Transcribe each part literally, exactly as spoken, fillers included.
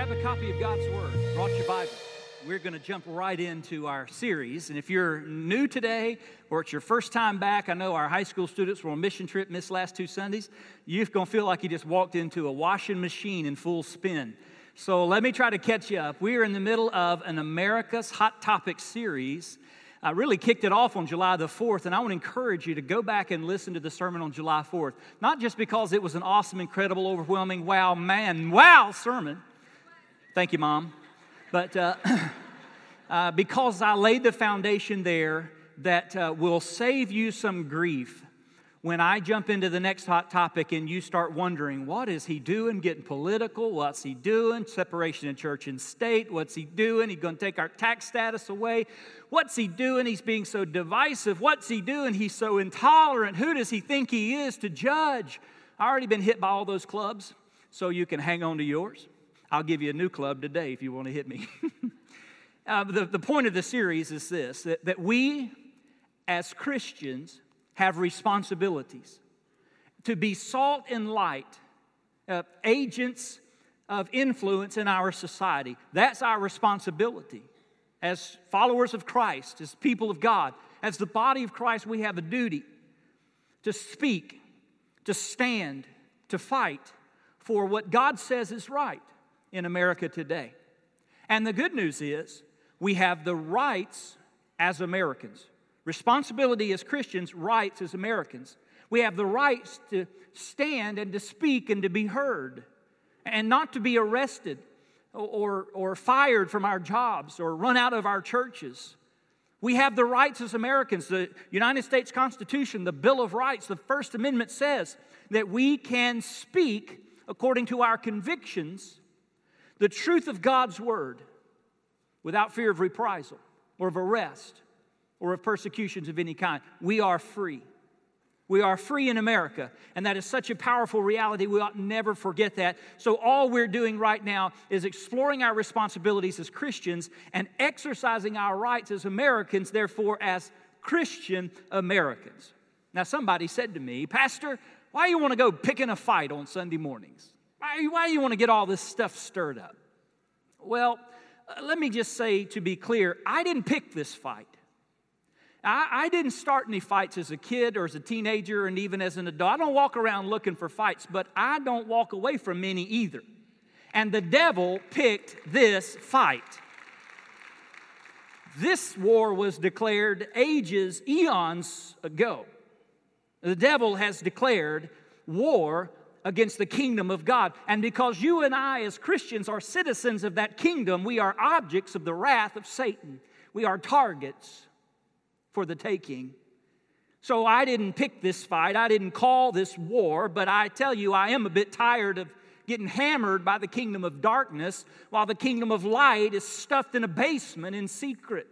grab a copy of God's Word, brought your Bible. We're going to jump right into our series. And if you're new today or it's your first time back, I know our high school students were on a mission trip, missed last two Sundays. You're going to feel like you just walked into a washing machine in full spin. So let me try to catch you up. We are in the middle of an America's Hot Topics series. I really kicked it off on July the fourth, and I want to encourage you to go back and listen to the sermon on July fourth. Not just because it was an awesome, incredible, overwhelming, wow, man, wow sermon. Thank you, Mom. But uh, uh, because I laid the foundation there that uh, will save you some grief when I jump into the next hot topic and you start wondering, what is he doing, getting political? What's he doing? Separation of church and state. What's he doing? He's going to take our tax status away. What's he doing? He's being so divisive. What's he doing? He's so intolerant. Who does he think he is to judge? I've already been hit by all those clubs, so you can hang on to yours. I'll give you a new club today if you want to hit me. uh, the, the point of the series is this, that, that we as Christians have responsibilities to be salt and light, uh, agents of influence in our society. That's our responsibility. As followers of Christ, as people of God, as the body of Christ, we have a duty to speak, to stand, to fight for what God says is right in America today. And the good news is we have the rights as Americans. Responsibility as Christians, rights as Americans. We have the rights to stand and to speak and to be heard and not to be arrested or, or fired from our jobs or run out of our churches. We have the rights as Americans. The United States Constitution, the Bill of Rights, the First Amendment says that we can speak according to our convictions the truth of God's Word without fear of reprisal or of arrest or of persecutions of any kind. We are free. We are free in America, and that is such a powerful reality. We ought never forget that. So all we're doing right now is exploring our responsibilities as Christians and exercising our rights as Americans, therefore as Christian Americans. Now somebody said to me, Pastor, why do you want to go picking a fight on Sunday mornings? Why, why do you want to get all this stuff stirred up? Well, uh, let me just say to be clear, I didn't pick this fight. I, I didn't start any fights as a kid or as a teenager and even as an adult. I don't walk around looking for fights, but I don't walk away from many either. And the devil picked this fight. This war was declared ages, eons ago. The devil has declared war against the kingdom of God. And because you and I as Christians are citizens of that kingdom, we are objects of the wrath of Satan. We are targets for the taking. So I didn't pick this fight. I didn't call this war, but I tell you, I am a bit tired of getting hammered by the kingdom of darkness while the kingdom of light is stuffed in a basement in secret.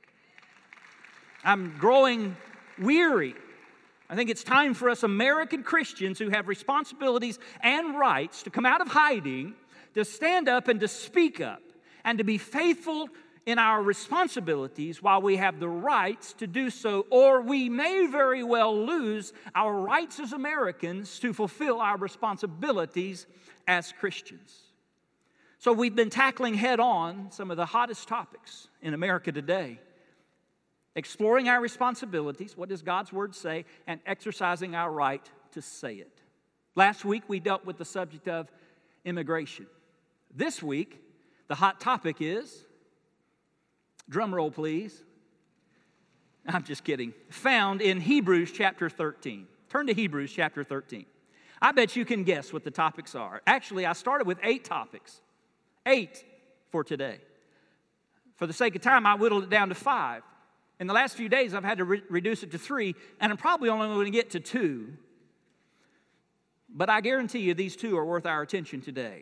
I'm growing weary. I think it's time for us American Christians who have responsibilities and rights to come out of hiding, to stand up and to speak up, and to be faithful in our responsibilities while we have the rights to do so, or we may very well lose our rights as Americans to fulfill our responsibilities as Christians. So we've been tackling head on some of the hottest topics in America today. Exploring our responsibilities, what does God's Word say, and exercising our right to say it. Last week, we dealt with the subject of immigration. This week, the hot topic is, drum roll please, I'm just kidding, found in Hebrews chapter thirteen. Turn to Hebrews chapter thirteen. I bet you can guess what the topics are. Actually, I started with eight topics. Eight for today. For the sake of time, I whittled it down to five. In the last few days, I've had to re- reduce it to three, and I'm probably only going to get to two. But I guarantee you these two are worth our attention today.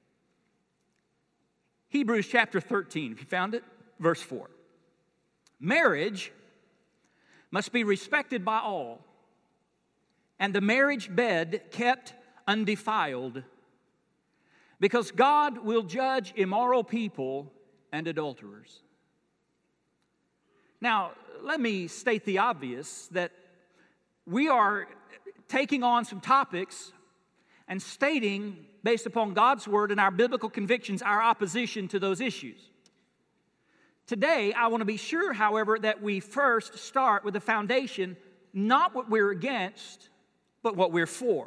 Hebrews chapter thirteen, if you found it, verse four. Marriage must be respected by all, and the marriage bed kept undefiled, because God will judge immoral people and adulterers. Now, let me state the obvious that we are taking on some topics and stating based upon God's Word and our biblical convictions, our opposition to those issues. Today, I want to be sure, however, that we first start with the foundation, not what we're against, but what we're for.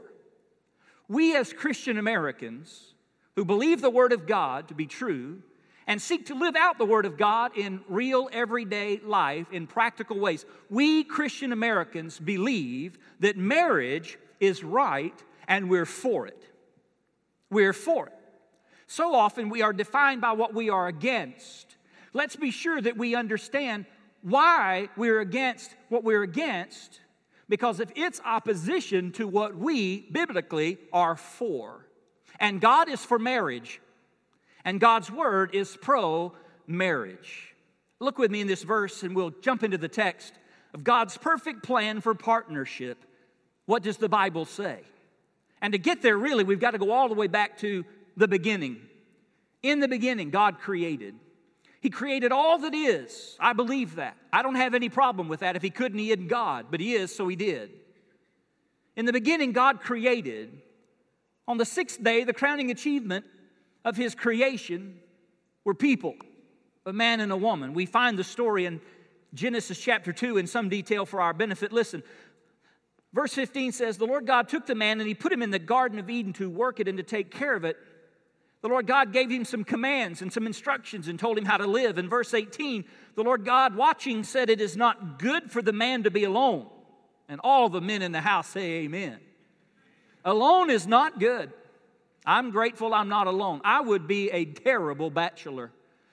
We as Christian Americans who believe the Word of God to be true and seek to live out the Word of God in real, everyday life in practical ways, we Christian Americans believe that marriage is right and we're for it. We're for it. So often we are defined by what we are against. Let's be sure that we understand why we're against what we're against, because if it's opposition to what we biblically are for. And God is for marriage, and God's Word is pro-marriage. Look with me in this verse, and we'll jump into the text of God's perfect plan for partnership. What does the Bible say? And to get there, really, we've got to go all the way back to the beginning. In the beginning, God created. He created all that is. I believe that. I don't have any problem with that. If He couldn't, He isn't God. But He is, so He did. In the beginning, God created. On the sixth day, the crowning achievement of His creation were people, a man and a woman. We find the story in Genesis chapter two in some detail for our benefit. Listen, verse fifteen says, the Lord God took the man and He put him in the Garden of Eden to work it and to take care of it. The Lord God gave him some commands and some instructions and told him how to live. In verse eighteen, the Lord God, watching, said, it is not good for the man to be alone. And all the men in the house say amen. Alone is not good. I'm grateful I'm not alone. I would be a terrible bachelor.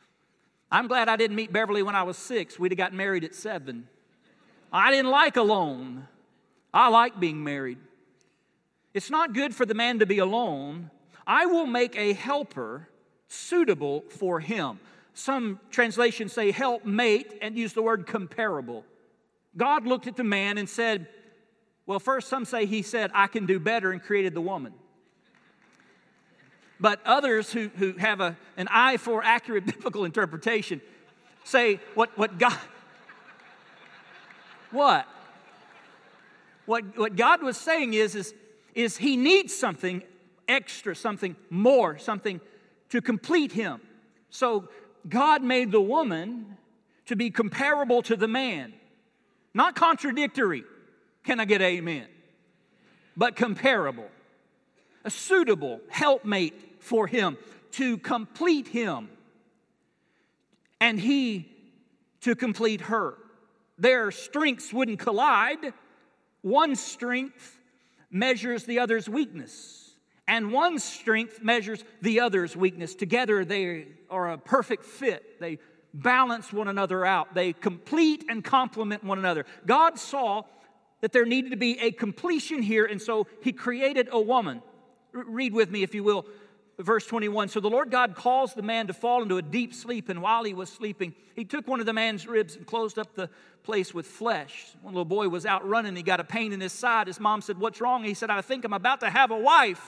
I'm glad I didn't meet Beverly when I was six. We'd have gotten married at seven. I didn't like alone. I like being married. It's not good for the man to be alone. I will make a helper suitable for him. Some translations say helpmate and use the word comparable. God looked at the man and said, well, first some say He said, I can do better, and created the woman. But others who, who have a, an eye for accurate biblical interpretation say what, what God... What? What, what God was saying is, is, is He needs something extra, something more, something to complete Him. So God made the woman to be comparable to the man. Not contradictory. Can I get amen? But comparable. A suitable helpmate for him to complete him. And he to complete her. Their strengths wouldn't collide. One strength measures the other's weakness. And one strength measures the other's weakness. Together they are a perfect fit. They balance one another out. They complete and complement one another. God saw that there needed to be a completion here, and so He created a woman. R- read with me, if you will, verse twenty-one. So the Lord God caused the man to fall into a deep sleep, and while he was sleeping, He took one of the man's ribs and closed up the place with flesh. One little boy was out running. He got a pain in his side. His mom said, what's wrong? He said, I think I'm about to have a wife.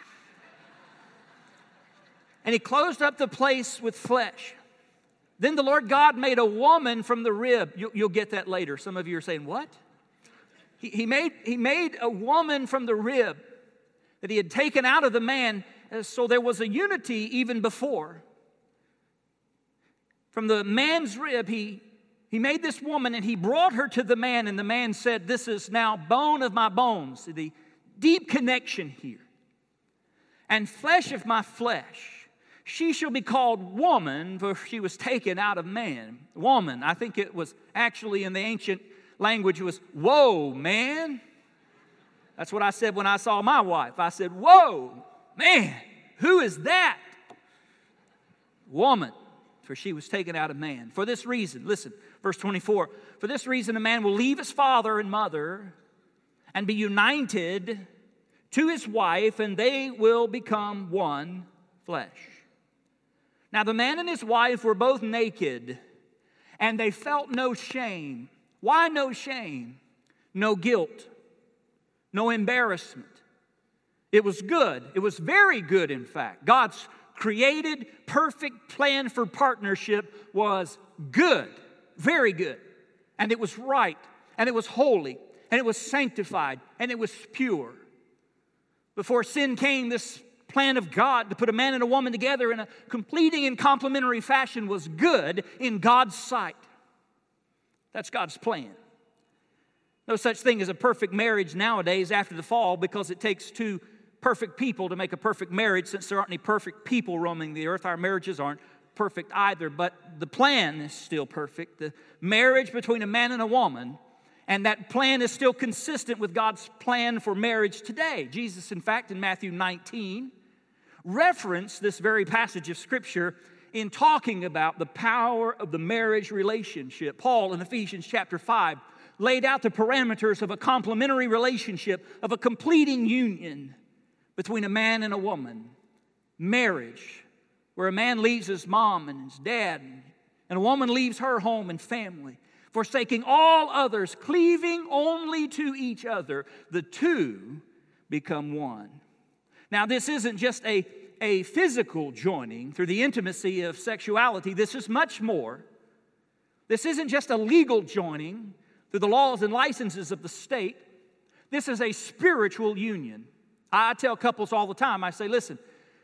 And He closed up the place with flesh. Then the Lord God made a woman from the rib. You'll, you'll get that later. Some of you are saying, what? He, he, made, he made a woman from the rib that He had taken out of the man, so there was a unity even before. From the man's rib, he, he made this woman, and He brought her to the man, and the man said, this is now bone of my bones. The deep connection here. And flesh of my flesh. She shall be called woman, for she was taken out of man. Woman, I think it was actually in the ancient language, it was, whoa, man. That's what I said when I saw my wife. I said, whoa, man, who is that? Woman, for she was taken out of man. For this reason, listen, verse twenty-four, for this reason a man will leave his father and mother and be united to his wife, and they will become one flesh. Now the man and his wife were both naked, and they felt no shame. Why no shame? No guilt. No embarrassment. It was good. It was very good, in fact. God's created, perfect plan for partnership was good. Very good. And it was right. And it was holy. And it was sanctified. And it was pure. Before sin came, this plan of God to put a man and a woman together in a completing and complementary fashion was good in God's sight. That's God's plan. No such thing as a perfect marriage nowadays after the fall, because it takes two perfect people to make a perfect marriage. Since there aren't any perfect people roaming the earth, our marriages aren't perfect either. But the plan is still perfect. The marriage between a man and a woman, and that plan is still consistent with God's plan for marriage today. Jesus, in fact, in Matthew nineteen, referenced this very passage of Scripture in talking about the power of the marriage relationship. Paul, in Ephesians chapter five, laid out the parameters of a complementary relationship, of a completing union between a man and a woman. Marriage, where a man leaves his mom and his dad, and a woman leaves her home and family, forsaking all others, cleaving only to each other, the two become one. Now, this isn't just a, a physical joining through the intimacy of sexuality. This is much more. This isn't just a legal joining through the laws and licenses of the state. This is a spiritual union. I tell couples all the time, I say, listen,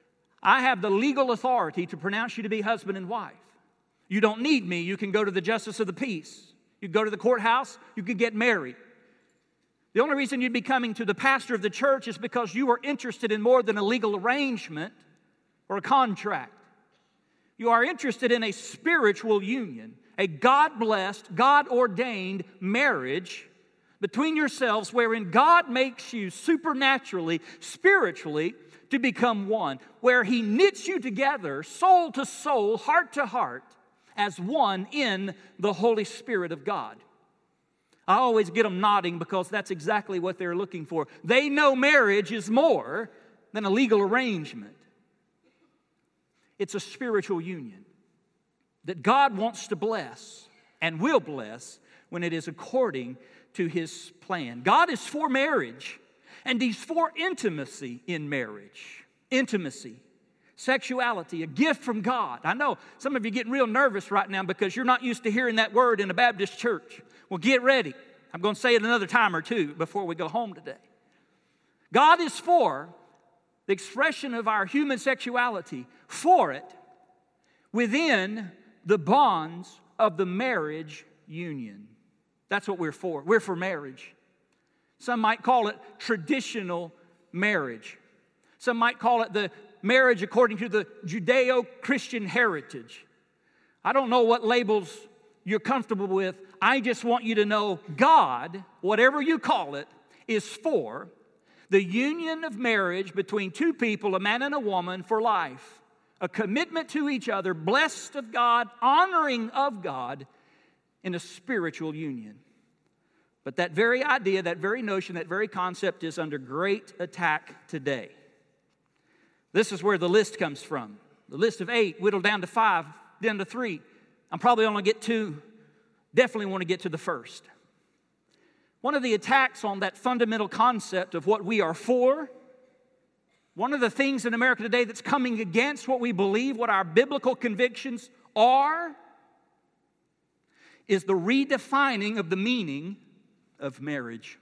I have the legal authority to pronounce you to be husband and wife. You don't need me. You can go to the justice of the peace. You can go to the courthouse. You can get married. The only reason you'd be coming to the pastor of the church is because you are interested in more than a legal arrangement or a contract. You are interested in a spiritual union, a God-blessed, God-ordained marriage between yourselves wherein God makes you supernaturally, spiritually, to become one, where He knits you together, soul to soul, heart to heart, as one in the Holy Spirit of God. I always get them nodding because that's exactly what they're looking for. They know marriage is more than a legal arrangement. It's a spiritual union that God wants to bless and will bless when it is according to His plan. God is for marriage, and He's for intimacy in marriage. Intimacy. Sexuality, a gift from God. I know some of you are getting real nervous right now because you're not used to hearing that word in a Baptist church. Well, get ready. I'm going to say it another time or two before we go home today. God is for the expression of our human sexuality, for it within the bonds of the marriage union. That's what we're for. We're for marriage. Some might call it traditional marriage. Some might call it the marriage according to the Judeo-Christian heritage. I don't know what labels you're comfortable with. I just want you to know God, whatever you call it, is for the union of marriage between two people, a man and a woman, for life. A commitment to each other, blessed of God, honoring of God, in a spiritual union. But that very idea, that very notion, that very concept is under great attack today. This is where the list comes from. The list of eight, whittled down to five, down to three. I'm probably only get to, definitely want to get to the first. One of the attacks on that fundamental concept of what we are for, one of the things in America today that's coming against what we believe, what our biblical convictions are, is the redefining of the meaning of marriage.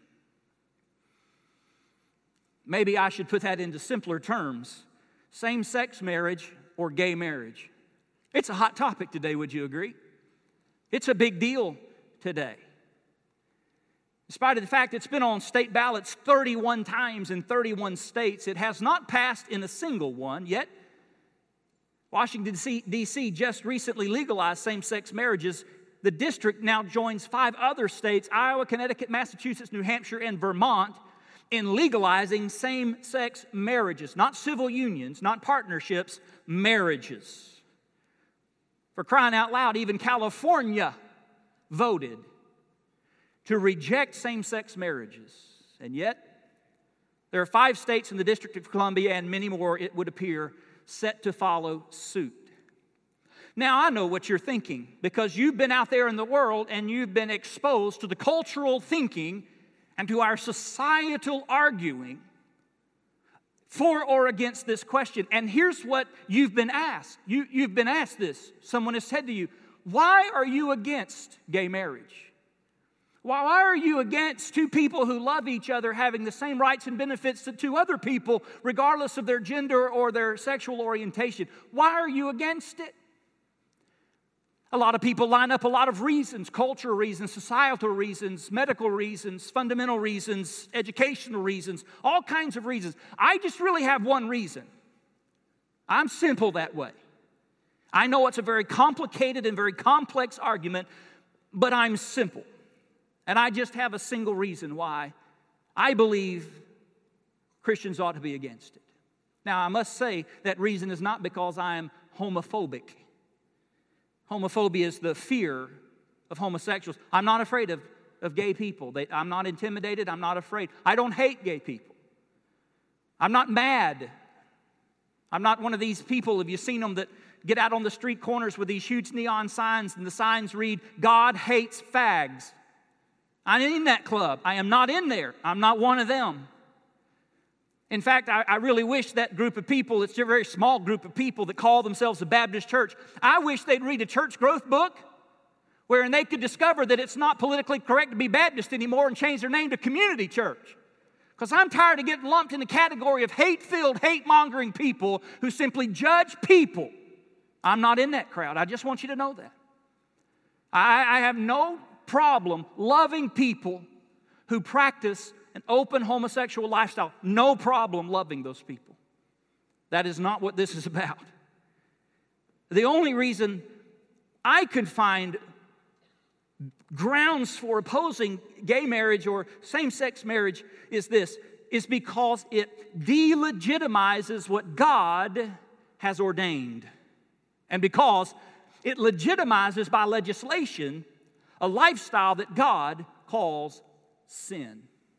Maybe I should put that into simpler terms. Same-sex marriage or gay marriage. It's a hot topic today, would you agree? It's a big deal today. In spite of the fact it's been on state ballots thirty-one times in thirty-one states, it has not passed in a single one, yet Washington, D C just recently legalized same-sex marriages. The district now joins five other states, Iowa, Connecticut, Massachusetts, New Hampshire, and Vermont, in legalizing same-sex marriages. Not civil unions, not partnerships, marriages. For crying out loud, even California voted to reject same-sex marriages. And yet, there are five states in the District of Columbia and many more, it would appear, set to follow suit. Now, I know what you're thinking because you've been out there in the world and you've been exposed to the cultural thinking and to our societal arguing for or against this question. And here's what you've been asked. You, you've been asked this. Someone has said to you, why are you against gay marriage? Why are you against two people who love each other having the same rights and benefits to two other people, regardless of their gender or their sexual orientation? Why are you against it? A lot of people line up a lot of reasons, cultural reasons, societal reasons, medical reasons, fundamental reasons, educational reasons, all kinds of reasons. I just really have one reason. I'm simple that way. I know it's a very complicated and very complex argument, but I'm simple. And I just have a single reason why I believe Christians ought to be against it. Now, I must say that reason is not because I am homophobic. Homophobia is the fear of homosexuals. I'm not afraid of, of gay people. They, I'm not intimidated. I'm not afraid. I don't hate gay people. I'm not mad. I'm not one of these people, have you seen them, that get out on the street corners with these huge neon signs, and the signs read, God hates fags. I'm in that club. I am not in there. I'm not one of them. In fact, I, I really wish that group of people, it's a very small group of people that call themselves a Baptist church, I wish they'd read a church growth book wherein they could discover that it's not politically correct to be Baptist anymore and change their name to community church. Because I'm tired of getting lumped in the category of hate-filled, hate-mongering people who simply judge people. I'm not in that crowd. I just want you to know that. I, I have no problem loving people who practice an open homosexual lifestyle. No problem loving those people. That is not what this is about. The only reason I could find grounds for opposing gay marriage or same-sex marriage is this, is because it delegitimizes what God has ordained. And because it legitimizes by legislation a lifestyle that God calls sin.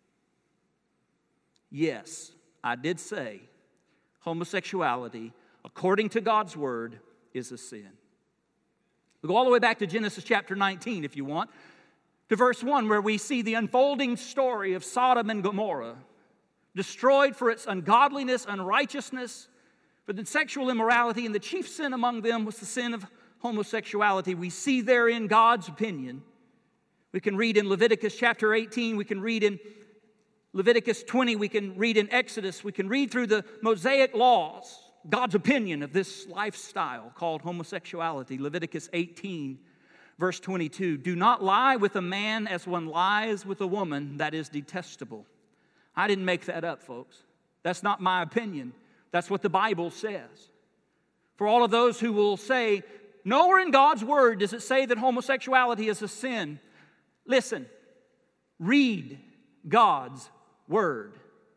Yes, I did say homosexuality, according to God's word, is a sin. We go all the way back to Genesis chapter nineteen, if you want, to verse one, where we see the unfolding story of Sodom and Gomorrah, destroyed for its ungodliness, unrighteousness, for the sexual immorality, and the chief sin among them was the sin of homosexuality. We see therein God's opinion. We can read in Leviticus chapter eighteen, we can read in Leviticus twenty, we can read in Exodus, we can read through the Mosaic laws, God's opinion of this lifestyle called homosexuality. Leviticus eighteen, verse twenty-two, do not lie with a man as one lies with a woman, that is detestable. I didn't make that up, folks. That's not my opinion. That's what the Bible says. For all of those who will say, nowhere in God's word does it say that homosexuality is a sin. Listen, read God's word.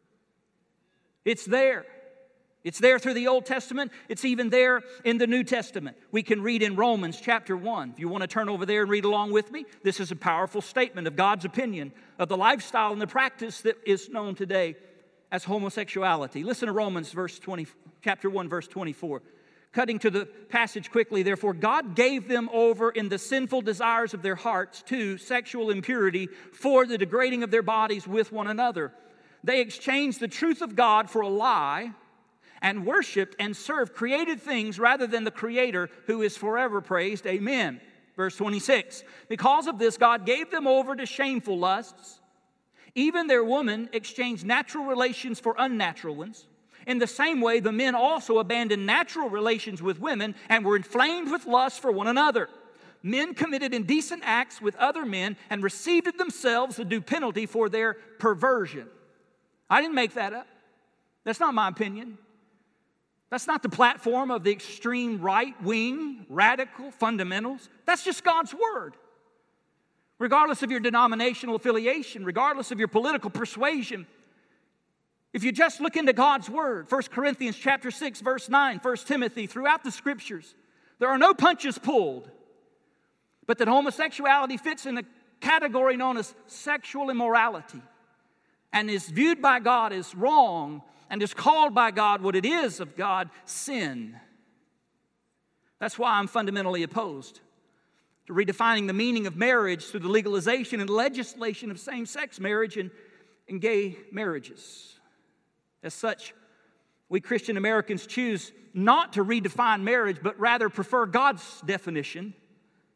It's there. It's there through the Old Testament. It's even there in the New Testament. We can read in Romans chapter one. If you want to turn over there and read along with me, this is a powerful statement of God's opinion of the lifestyle and the practice that is known today as homosexuality. Listen to Romans verse twenty, chapter one, verse twenty-four. Cutting to the passage quickly, therefore, God gave them over in the sinful desires of their hearts to sexual impurity for the degrading of their bodies with one another. They exchanged the truth of God for a lie and worshiped and served created things rather than the Creator who is forever praised. Amen. Verse twenty-six, because of this, God gave them over to shameful lusts. Even their women exchanged natural relations for unnatural ones. In the same way, the men also abandoned natural relations with women and were inflamed with lust for one another. Men committed indecent acts with other men and received it themselves the due penalty for their perversion. I didn't make that up. That's not my opinion. That's not the platform of the extreme right-wing, radical fundamentals. That's just God's word. Regardless of your denominational affiliation, regardless of your political persuasion, if you just look into God's word, First Corinthians chapter six, verse nine, First Timothy, throughout the scriptures, there are no punches pulled, but that homosexuality fits in a category known as sexual immorality and is viewed by God as wrong and is called by God what it is of God, sin. That's why I'm fundamentally opposed to redefining the meaning of marriage through the legalization and legislation of same-sex marriage and, and gay marriages. As such, we Christian Americans choose not to redefine marriage, but rather prefer God's definition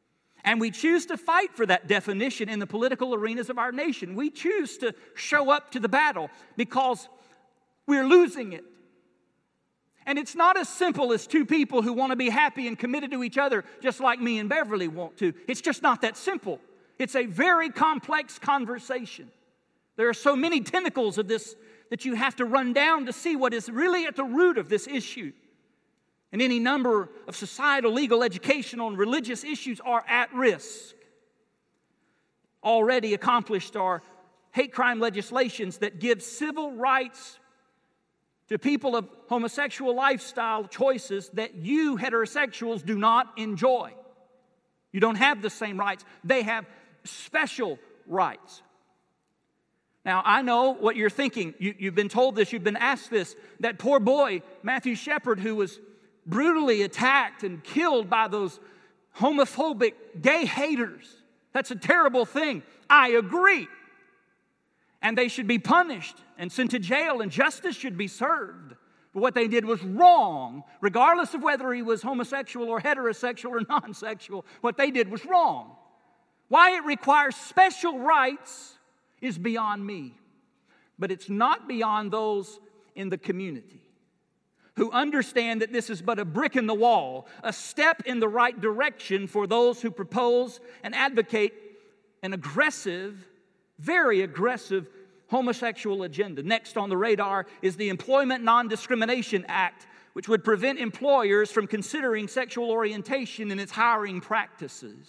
And we choose to fight for that definition in the political arenas of our nation. We choose to show up to the battle because we're losing it. And it's not as simple as two people who want to be happy and committed to each other, just like me and Beverly want to. It's just not that simple. It's a very complex conversation. There are so many tentacles of this that you have to run down to see what is really at the root of this issue. And any number of societal, legal, educational, and religious issues are at risk. Already accomplished are hate crime legislations that give civil rights to people of homosexual lifestyle choices that you heterosexuals do not enjoy. You don't have the same rights. They have special rights. Now, I know what you're thinking. You, you've been told this, you've been asked this. That poor boy, Matthew Shepard, who was brutally attacked and killed by those homophobic gay haters. That's a terrible thing. I agree. And they should be punished and sent to jail, and justice should be served. But what they did was wrong, regardless of whether he was homosexual or heterosexual or non-sexual. What they did was wrong. Why it requires special rights is beyond me. But it's not beyond those in the community who understand that this is but a brick in the wall, a step in the right direction for those who propose and advocate an aggressive, very aggressive homosexual agenda. Next on the radar is the Employment Non-Discrimination Act, which would prevent employers from considering sexual orientation in its hiring practices.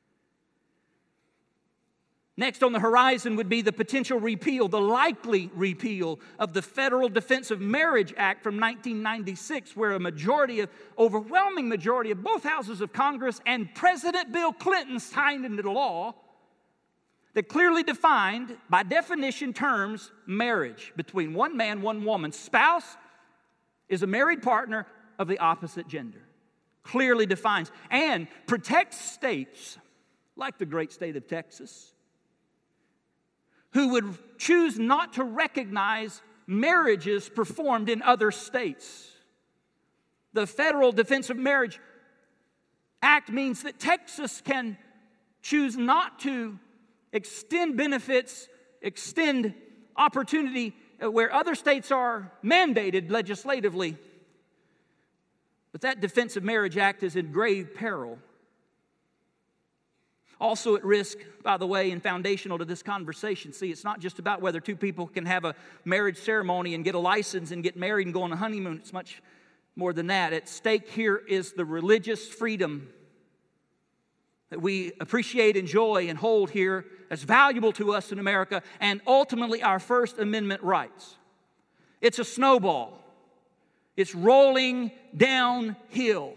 Next on the horizon would be the potential repeal, the likely repeal of the Federal Defense of Marriage Act from nineteen ninety-six, where a majority of, overwhelming majority of both houses of Congress and President Bill Clinton signed into law that clearly defined, by definition terms, marriage between one man, one woman. Spouse is a married partner of the opposite gender. Clearly defines and protects states, like the great state of Texas, who would choose not to recognize marriages performed in other states. The Federal Defense of Marriage Act means that Texas can choose not to extend benefits, extend opportunity where other states are mandated legislatively. But that Defense of Marriage Act is in grave peril. Also at risk, by the way, and foundational to this conversation. See, it's not just about whether two people can have a marriage ceremony and get a license and get married and go on a honeymoon. It's much more than that. At stake here is the religious freedom that we appreciate, enjoy, and hold here as valuable to us in America, and ultimately our First Amendment rights. It's a snowball. It's rolling downhill.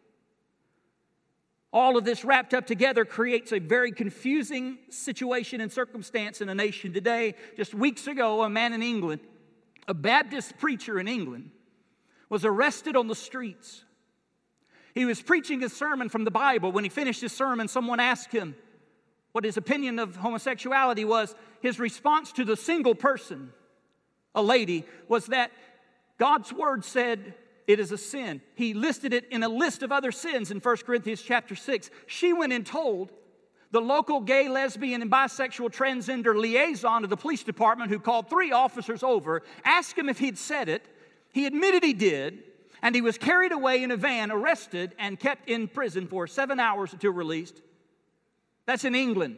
All of this wrapped up together creates a very confusing situation and circumstance in a nation today. Just weeks ago, a man in England, a Baptist preacher in England, was arrested on the streets. He was preaching a sermon from the Bible. When he finished his sermon, someone asked him what his opinion of homosexuality was. His response to the single person, a lady, was that God's word said it is a sin. He listed it in a list of other sins in First Corinthians chapter six. She went and told the local gay, lesbian, and bisexual transgender liaison of the police department, who called three officers over, asked him if he'd said it. He admitted he did, and he was carried away in a van, arrested, and kept in prison for seven hours until released. That's in England.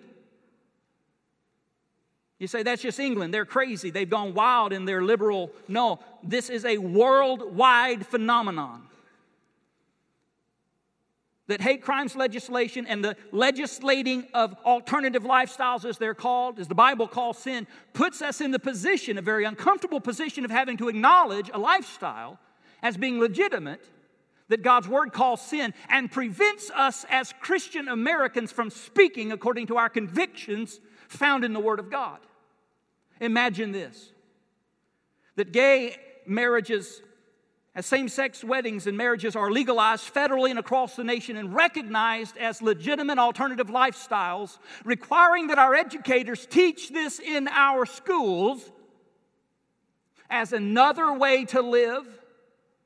You say, that's just England. They're crazy. They've gone wild in their liberal. No, this is a worldwide phenomenon. That hate crimes legislation and the legislating of alternative lifestyles, as they're called, as the Bible calls sin, puts us in the position, a very uncomfortable position, of having to acknowledge a lifestyle as being legitimate that God's word calls sin, and prevents us as Christian Americans from speaking according to our convictions found in the Word of God. Imagine this, that gay marriages, as same-sex weddings and marriages, are legalized federally and across the nation and recognized as legitimate alternative lifestyles, requiring that our educators teach this in our schools as another way to live,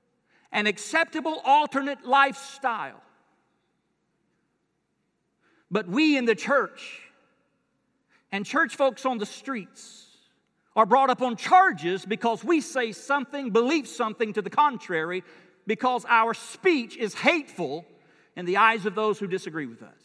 an acceptable alternate lifestyle. But we in the church and church folks on the streets are brought up on charges because we say something, believe something to the contrary, because our speech is hateful in the eyes of those who disagree with us.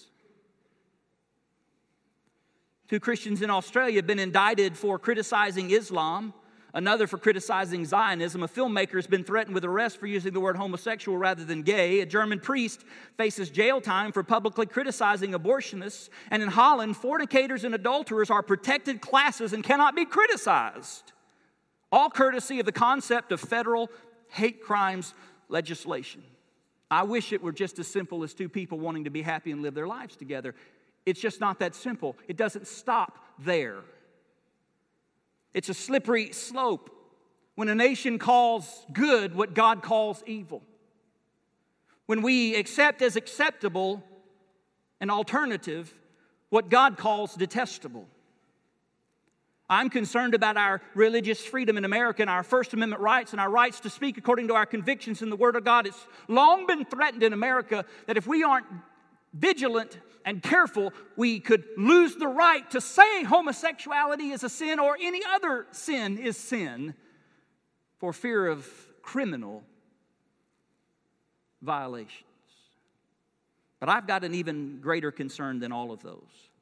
Two Christians in Australia have been indicted for criticizing Islam, another for criticizing Zionism. A filmmaker has been threatened with arrest for using the word homosexual rather than gay. A German priest faces jail time for publicly criticizing abortionists. And in Holland, fornicators and adulterers are protected classes and cannot be criticized. All courtesy of the concept of federal hate crimes legislation. I wish it were just as simple as two people wanting to be happy and live their lives together. It's just not that simple. It doesn't stop there. It's a slippery slope when a nation calls good what God calls evil. When we accept as acceptable an alternative what God calls detestable. I'm concerned about our religious freedom in America and our First Amendment rights and our rights to speak according to our convictions in the Word of God. It's long been threatened in America that if we aren't vigilant and careful, we could lose the right to say homosexuality is a sin or any other sin is sin for fear of criminal violations. But I've got an even greater concern than all of those.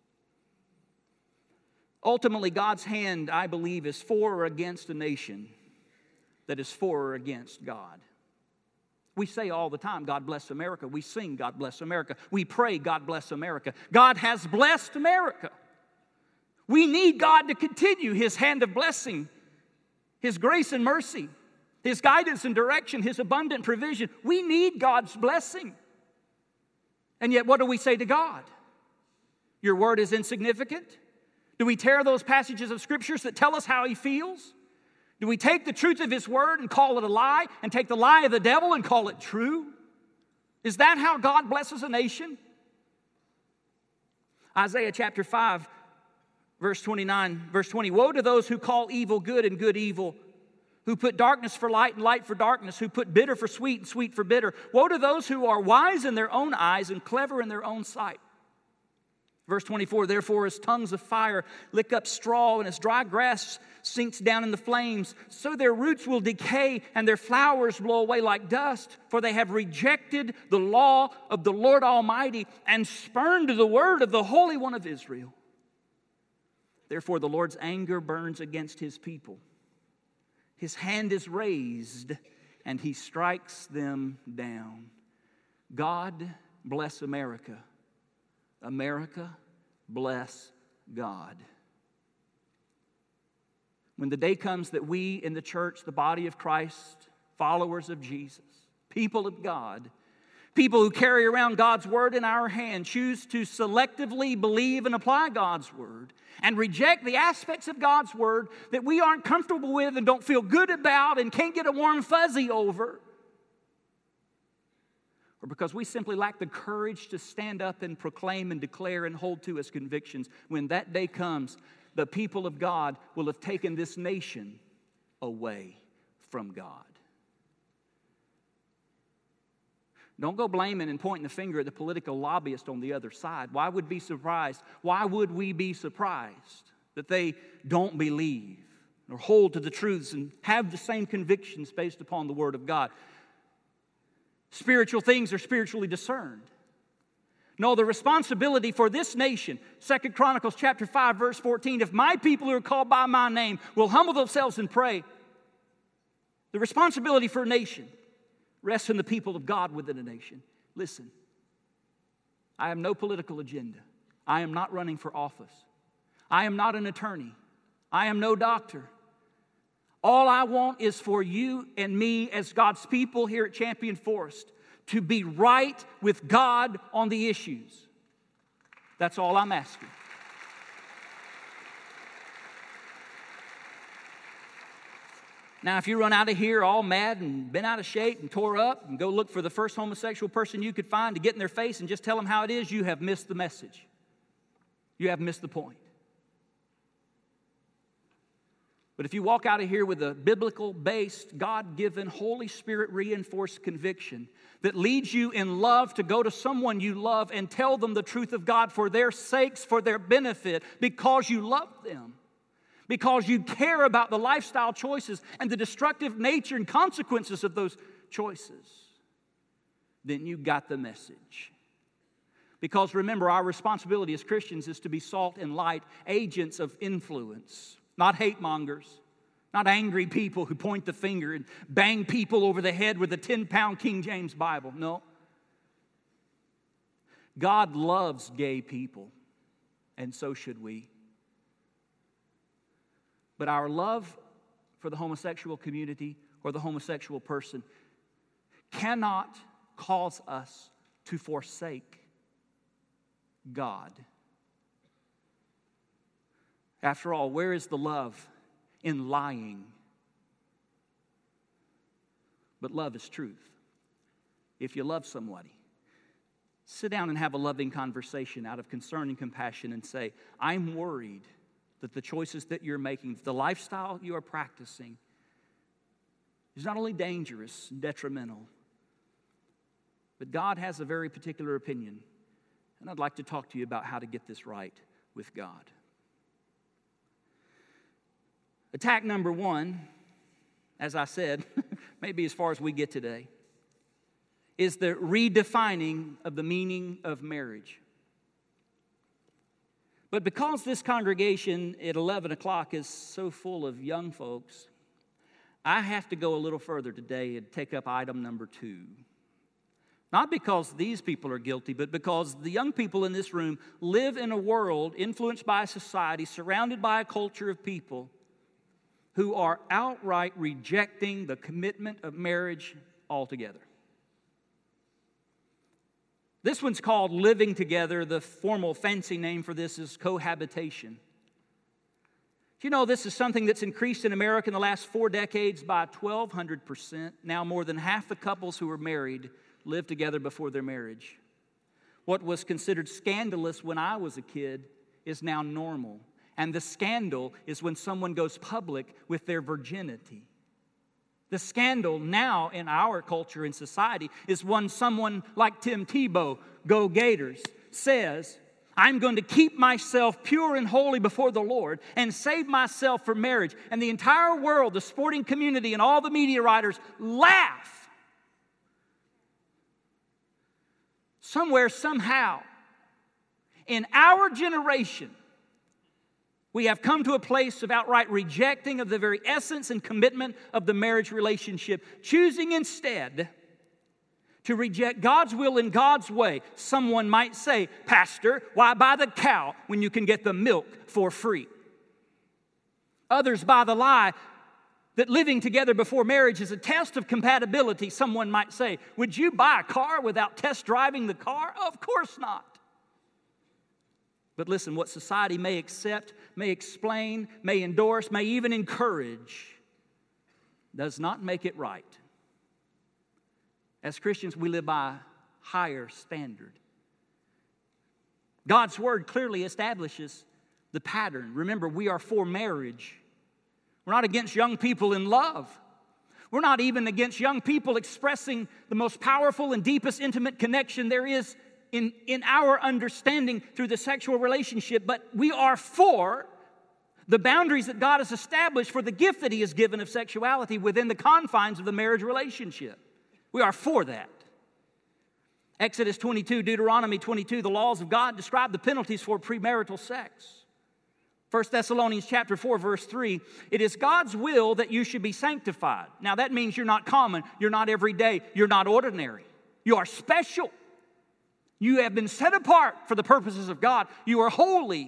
Ultimately, God's hand, I believe, is for or against a nation that is for or against God. We say all the time, God bless America. We sing, God bless America. We pray, God bless America. God has blessed America. We need God to continue His hand of blessing, His grace and mercy, His guidance and direction, His abundant provision. We need God's blessing. And yet, what do we say to God? Your word is insignificant? Do we tear those passages of Scriptures that tell us how He feels? Do we take the truth of His word and call it a lie, and take the lie of the devil and call it true? Is that how God blesses a nation? Isaiah chapter five, verse twenty-nine, verse twenty. Woe to those who call evil good and good evil, who put darkness for light and light for darkness, who put bitter for sweet and sweet for bitter. Woe to those who are wise in their own eyes and clever in their own sight. Verse twenty-four, therefore as tongues of fire lick up straw, and as dry grass sinks down in the flames, so their roots will decay and their flowers blow away like dust, for they have rejected the law of the Lord Almighty and spurned the word of the Holy One of Israel. Therefore the Lord's anger burns against His people. His hand is raised, and He strikes them down. God bless America. America, bless God. When the day comes that we in the church, the body of Christ, followers of Jesus, people of God, people who carry around God's word in our hand, choose to selectively believe and apply God's word and reject the aspects of God's word that we aren't comfortable with and don't feel good about and can't get a warm fuzzy over, or because we simply lack the courage to stand up and proclaim and declare and hold to as convictions, when that day comes, the people of God will have taken this nation away from God. Don't go blaming and pointing the finger at the political lobbyist on the other side. Why would be surprised? Why would we be surprised that they don't believe or hold to the truths and have the same convictions based upon the Word of God? Spiritual things are spiritually discerned. No, the responsibility for this nation, Second Chronicles chapter five, verse fourteen, if my people who are called by my name will humble themselves and pray, the responsibility for a nation rests in the people of God within a nation. Listen, I have no political agenda. I am not running for office. I am not an attorney. I am no doctor. All I want is for you and me as God's people here at Champion Forest to be right with God on the issues. That's all I'm asking. Now, if you run out of here all mad and been out of shape and tore up and go look for the first homosexual person you could find to get in their face and just tell them how it is, you have missed the message. You have missed the point. But if you walk out of here with a biblical-based, God-given, Holy Spirit-reinforced conviction that leads you in love to go to someone you love and tell them the truth of God for their sakes, for their benefit, because you love them, because you care about the lifestyle choices and the destructive nature and consequences of those choices, then you got the message. Because remember, our responsibility as Christians is to be salt and light, agents of influence, not hate mongers, not angry people who point the finger and bang people over the head with a ten-pound King James Bible. No. God loves gay people, and so should we. But our love for the homosexual community or the homosexual person cannot cause us to forsake God. After all, where is the love? In lying. But love is truth. If you love somebody, sit down and have a loving conversation out of concern and compassion and say, I'm worried that the choices that you're making, the lifestyle you are practicing, is not only dangerous and detrimental, but God has a very particular opinion. And I'd like to talk to you about how to get this right with God. Attack number one, as I said, maybe as far as we get today, is the redefining of the meaning of marriage. But because this congregation at eleven o'clock is so full of young folks, I have to go a little further today and take up item number two. Not because these people are guilty, but because the young people in this room live in a world influenced by a society, surrounded by a culture of people who are outright rejecting the commitment of marriage altogether. This one's called living together. The formal fancy name for this is cohabitation. Do you know this is something that's increased in America in the last four decades by twelve hundred percent? Now more than half the couples who are married live together before their marriage. What was considered scandalous when I was a kid is now normal. And the scandal is when someone goes public with their virginity. The scandal now in our culture and society is when someone like Tim Tebow, go Gators, says, I'm going to keep myself pure and holy before the Lord and save myself for marriage. And the entire world, the sporting community and all the media writers laugh. Somewhere, somehow, in our generation, we have come to a place of outright rejecting of the very essence and commitment of the marriage relationship, choosing instead to reject God's will in God's way. Someone might say, Pastor, why buy the cow when you can get the milk for free? Others buy the lie that living together before marriage is a test of compatibility. Someone might say, would you buy a car without test driving the car? Of course not. But listen, what society may accept, may explain, may endorse, may even encourage, does not make it right. As Christians, we live by a higher standard. God's Word clearly establishes the pattern. Remember, we are for marriage. We're not against young people in love. We're not even against young people expressing the most powerful and deepest intimate connection there is In, in our understanding through the sexual relationship, but we are for the boundaries that God has established for the gift that He has given of sexuality within the confines of the marriage relationship. We are for that. Exodus twenty-two, Deuteronomy twenty-two, the laws of God describe the penalties for premarital sex. First Thessalonians chapter four, verse three, it is God's will that you should be sanctified. Now that means you're not common, you're not everyday, you're not ordinary. You are special. You have been set apart for the purposes of God. You are holy.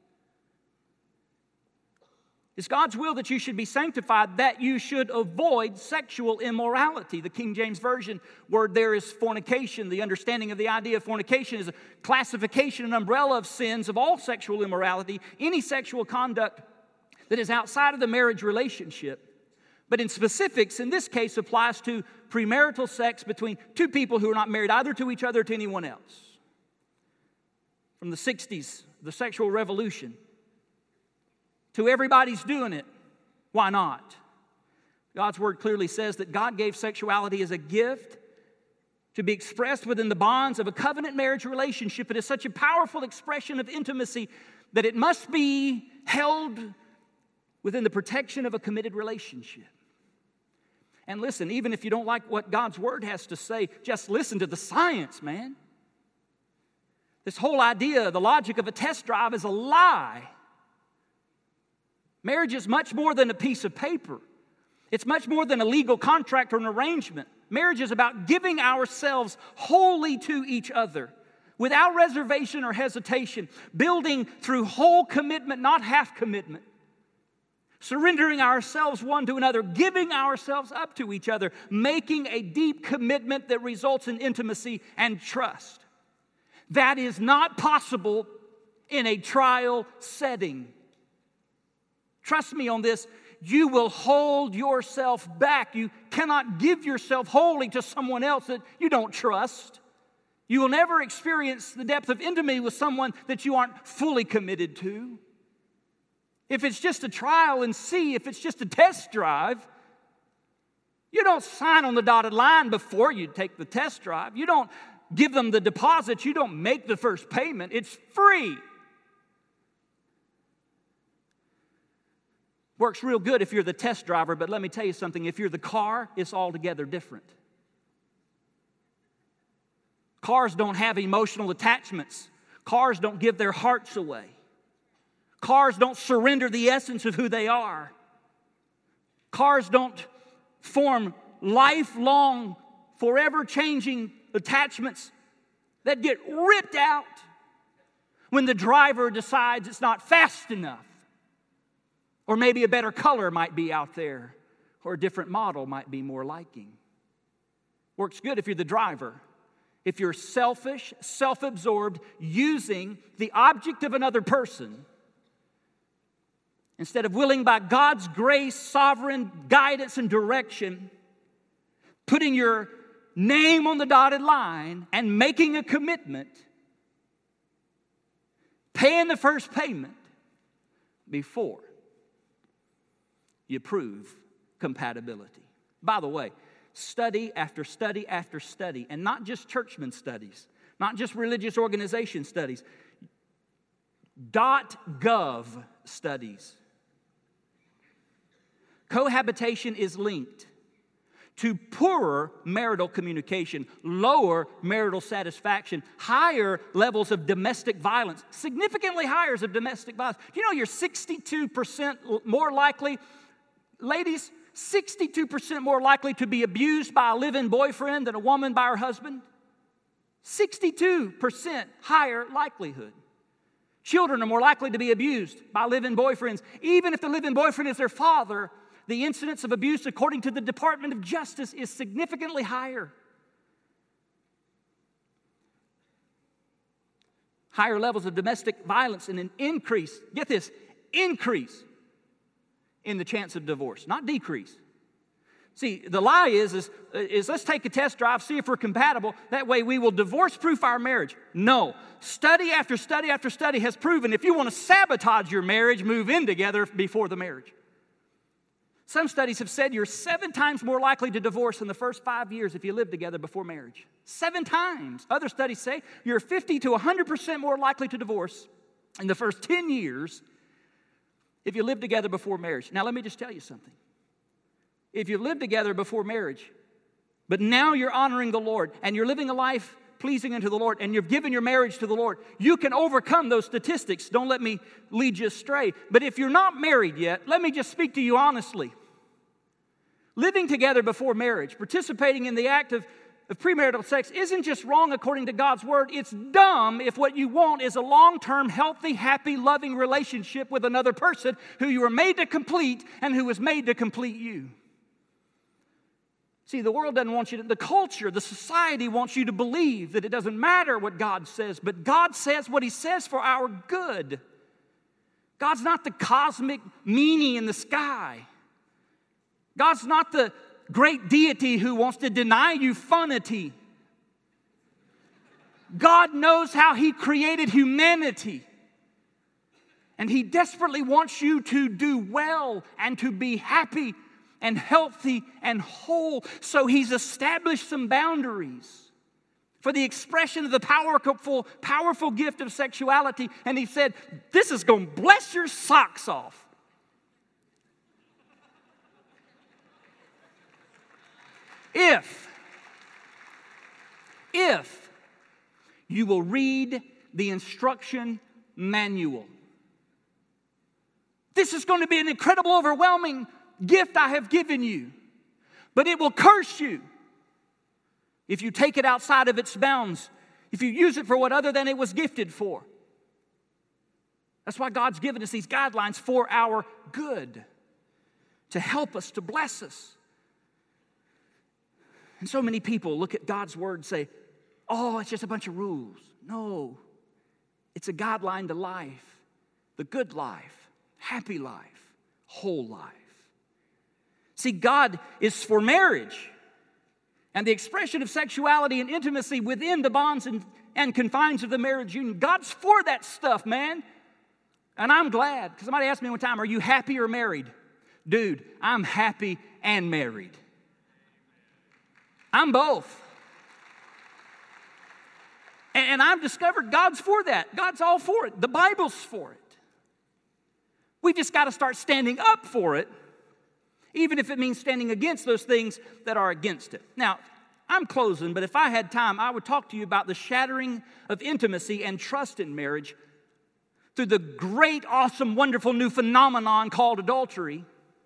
It's God's will that you should be sanctified, that you should avoid sexual immorality. The King James Version word there is fornication. The understanding of the idea of fornication is a classification, an umbrella of sins of all sexual immorality, any sexual conduct that is outside of the marriage relationship. But in specifics, in this case, applies to premarital sex between two people who are not married either to each other or to anyone else. From the sixties, the sexual revolution, to everybody's doing it. Why not? God's Word clearly says that God gave sexuality as a gift to be expressed within the bonds of a covenant marriage relationship. It is such a powerful expression of intimacy that it must be held within the protection of a committed relationship. And listen, even if you don't like what God's Word has to say, just listen to the science, man. This whole idea, the logic of a test drive is a lie. Marriage is much more than a piece of paper. It's much more than a legal contract or an arrangement. Marriage is about giving ourselves wholly to each other, without reservation or hesitation, building through whole commitment, not half commitment, surrendering ourselves one to another, giving ourselves up to each other, making a deep commitment that results in intimacy and trust. That is not possible in a trial setting. Trust me on this. You will hold yourself back. You cannot give yourself wholly to someone else that you don't trust. You will never experience the depth of intimacy with someone that you aren't fully committed to. If it's just a trial and see, if it's just a test drive, you don't sign on the dotted line before you take the test drive. You don't give them the deposit. You don't make the first payment. It's free. Works real good if you're the test driver, but let me tell you something. If you're the car, it's altogether different. Cars don't have emotional attachments. Cars don't give their hearts away. Cars don't surrender the essence of who they are. Cars don't form lifelong, forever-changing attachments that get ripped out when the driver decides it's not fast enough. Or maybe a better color might be out there, or a different model might be more liking. Works good if you're the driver. If you're selfish, self-absorbed, using the object of another person, instead of willing by God's grace, sovereign guidance and direction, putting your name on the dotted line and making a commitment, paying the first payment before you prove compatibility. By the way, study after study after study, and not just churchman studies, not just religious organization studies, .gov studies. Cohabitation is linked to poorer marital communication, lower marital satisfaction, higher levels of domestic violence, significantly higher of domestic violence. You know you're sixty-two percent more likely, ladies, sixty-two percent more likely to be abused by a live-in boyfriend than a woman by her husband? sixty-two percent higher likelihood. Children are more likely to be abused by live-in boyfriends. Even if the live-in boyfriend is their father, the incidence of abuse, according to the Department of Justice, is significantly higher. Higher levels of domestic violence and an increase, get this, increase in the chance of divorce, not decrease. See, the lie is, is, is let's take a test drive, see if we're compatible. That way we will divorce-proof our marriage. No. Study after study after study has proven if you want to sabotage your marriage, move in together before the marriage. Some studies have said you're seven times more likely to divorce in the first five years if you live together before marriage. Seven times. Other studies say you're fifty to one hundred percent more likely to divorce in the first ten years if you live together before marriage. Now, let me just tell you something. If you live together before marriage, but now you're honoring the Lord and you're living a life pleasing unto the Lord and you've given your marriage to the Lord, you can overcome those statistics. Don't let me lead you astray. But if you're not married yet, let me just speak to you honestly. Living together before marriage, participating in the act of, of premarital sex isn't just wrong according to God's Word. It's dumb if what you want is a long-term, healthy, happy, loving relationship with another person who you were made to complete and who was made to complete you. See, the world doesn't want you to, the culture, the society wants you to believe that it doesn't matter what God says, but God says what He says for our good. God's not the cosmic meanie in the sky. God's not the great deity who wants to deny you funity. God knows how He created humanity. And He desperately wants you to do well and to be happy and healthy and whole. So He's established some boundaries for the expression of the powerful, powerful gift of sexuality. And He said, this is going to bless your socks off. If, if you will read the instruction manual. This is going to be an incredible, overwhelming gift I have given you. But it will curse you if you take it outside of its bounds, if you use it for what other than it was gifted for. That's why God's given us these guidelines for our good, to help us, to bless us. And so many people look at God's word and say, oh, it's just a bunch of rules. No, it's a guideline to life, the good life, happy life, whole life. See, God is for marriage and the expression of sexuality and intimacy within the bonds and, and confines of the marriage union. God's for that stuff, man. And I'm glad, because somebody asked me one time, are you happy or married? Dude, I'm happy and married. I'm both. And I've discovered God's for that. God's all for it. The Bible's for it. We just got to start standing up for it, even if it means standing against those things that are against it. Now, I'm closing, but if I had time, I would talk to you about the shattering of intimacy and trust in marriage through the great, awesome, wonderful new phenomenon called adultery,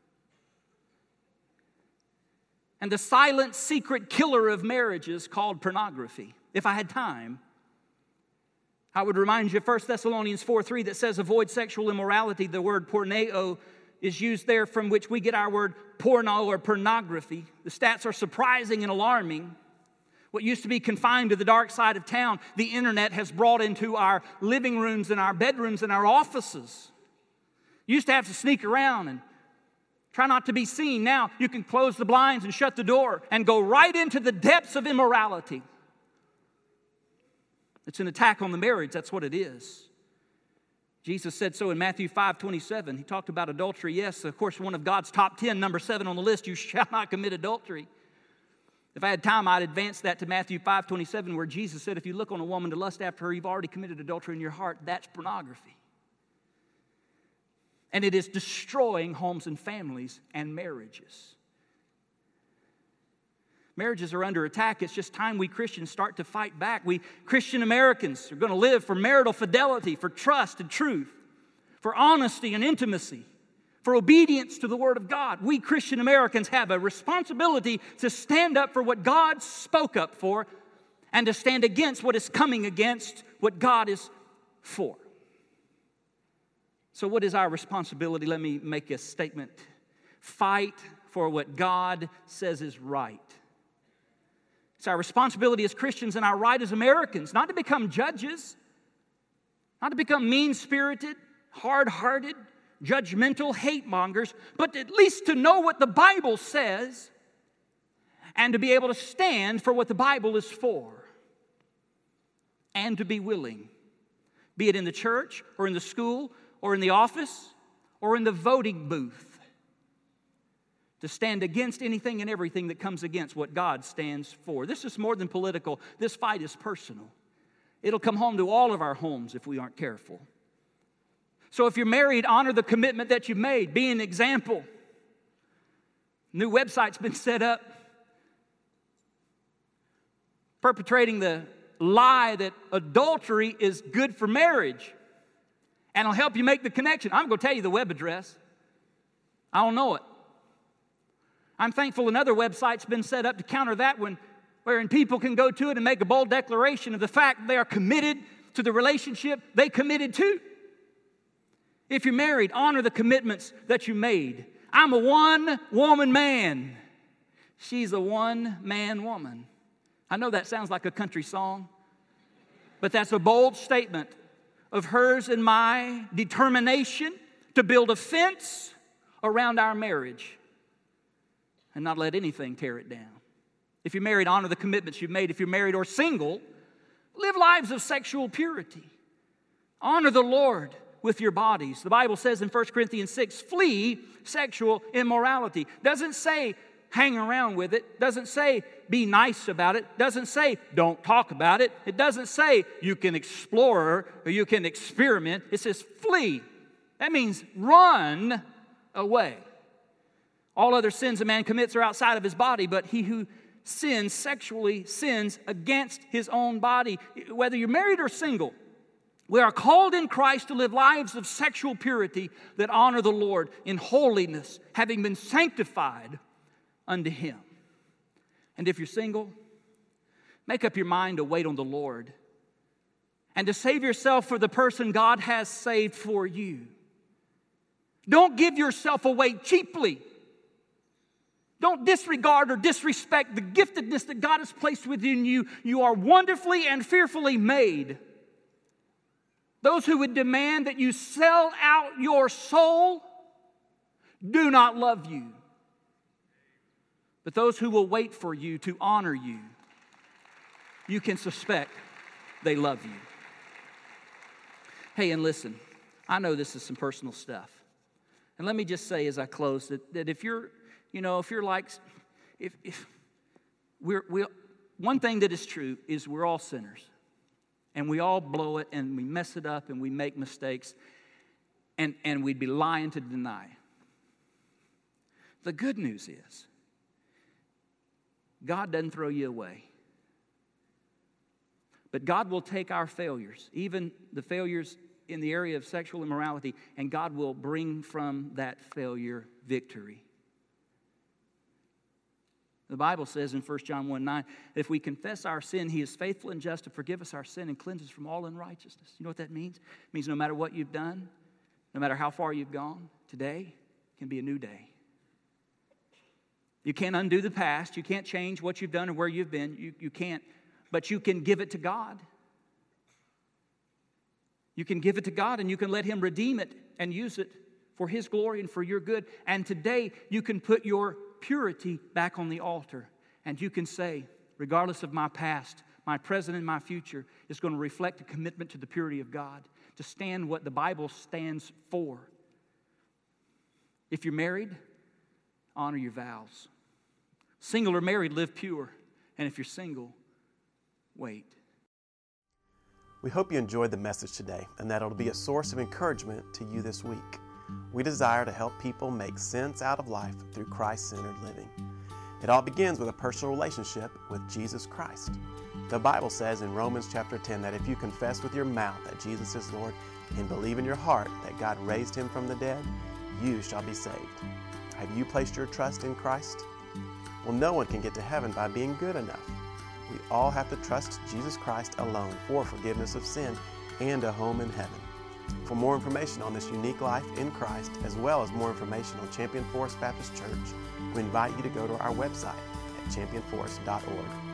and the silent, secret killer of marriages called pornography. If I had time, I would remind you of First Thessalonians four three that says, avoid sexual immorality. The word porneo is used there, from which we get our word porno or pornography. The stats are surprising and alarming. What used to be confined to the dark side of town, the internet has brought into our living rooms and our bedrooms and our offices. You used to have to sneak around and try not to be seen. Now you can close the blinds and shut the door and go right into the depths of immorality. It's an attack on the marriage. That's what it is. Jesus said so in Matthew five twenty-seven. He talked about adultery. Yes, of course, one of God's top ten, number seven on the list, you shall not commit adultery. If I had time, I'd advance that to Matthew five twenty-seven, where Jesus said, if you look on a woman to lust after her, you've already committed adultery in your heart. That's pornography. And it is destroying homes and families and marriages. Marriages are under attack. It's just time we Christians start to fight back. We Christian Americans are going to live for marital fidelity, for trust and truth, for honesty and intimacy, for obedience to the Word of God. We Christian Americans have a responsibility to stand up for what God spoke up for and to stand against what is coming against what God is for. So what is our responsibility? Let me make a statement. Fight for what God says is right. It's our responsibility as Christians and our right as Americans not to become judges, not to become mean-spirited, hard-hearted, judgmental hate mongers, but at least to know what the Bible says and to be able to stand for what the Bible is for and to be willing, be it in the church or in the school or in the office or in the voting booth, to stand against anything and everything that comes against what God stands for. This is more than political. This fight is personal. It'll come home to all of our homes if we aren't careful. So if you're married, honor the commitment that you've made. Be an example. New website's been set up perpetrating the lie that adultery is good for marriage. And it'll help you make the connection. I'm going to tell you the web address. I don't know it. I'm thankful another website's been set up to counter that one, wherein people can go to it and make a bold declaration of the fact they are committed to the relationship they committed to. If you're married, honor the commitments that you made. I'm a one-woman man. She's a one-man woman. I know that sounds like a country song, but that's a bold statement of hers and my determination to build a fence around our marriage and not let anything tear it down. If you're married, honor the commitments you've made. If you're married or single, live lives of sexual purity. Honor the Lord with your bodies. The Bible says in First Corinthians six, flee sexual immorality. Doesn't say hang around with it. Doesn't say be nice about it. Doesn't say don't talk about it. It doesn't say you can explore or you can experiment. It says flee. That means run away. All other sins a man commits are outside of his body, but he who sins sexually sins against his own body. Whether you're married or single, we are called in Christ to live lives of sexual purity that honor the Lord in holiness, having been sanctified unto Him. And if you're single, make up your mind to wait on the Lord and to save yourself for the person God has saved for you. Don't give yourself away cheaply. Don't disregard or disrespect the giftedness that God has placed within you. You are wonderfully and fearfully made. Those who would demand that you sell out your soul do not love you. But those who will wait for you to honor you, you can suspect they love you. Hey, and listen, I know this is some personal stuff. And let me just say as I close that, that if you're, you know, if you're like, if, if we're, we, one thing that is true is we're all sinners. And we all blow it and we mess it up and we make mistakes. And, and we'd be lying to deny. The good news is, God doesn't throw you away. But God will take our failures, even the failures in the area of sexual immorality, and God will bring from that failure victory. The Bible says in First John one nine, if we confess our sin, He is faithful and just to forgive us our sin and cleanse us from all unrighteousness. You know what that means? It means no matter what you've done, no matter how far you've gone, today can be a new day. You can't undo the past. You can't change what you've done or where you've been. You, you can't. But you can give it to God. You can give it to God and you can let Him redeem it and use it for His glory and for your good. And today you can put your purity back on the altar. And you can say, regardless of my past, my present and my future is going to reflect a commitment to the purity of God, to stand what the Bible stands for. If you're married, honor your vows. Single or married, live pure. And if you're single, wait. We hope you enjoyed the message today and that it'll be a source of encouragement to you this week. We desire to help people make sense out of life through Christ-centered living. It all begins with a personal relationship with Jesus Christ. The Bible says in Romans chapter ten that if you confess with your mouth that Jesus is Lord and believe in your heart that God raised Him from the dead, you shall be saved. Have you placed your trust in Christ? Well, no one can get to heaven by being good enough. We all have to trust Jesus Christ alone for forgiveness of sin and a home in heaven. For more information on this unique life in Christ, as well as more information on Champion Forest Baptist Church, we invite you to go to our website at champion forest dot org.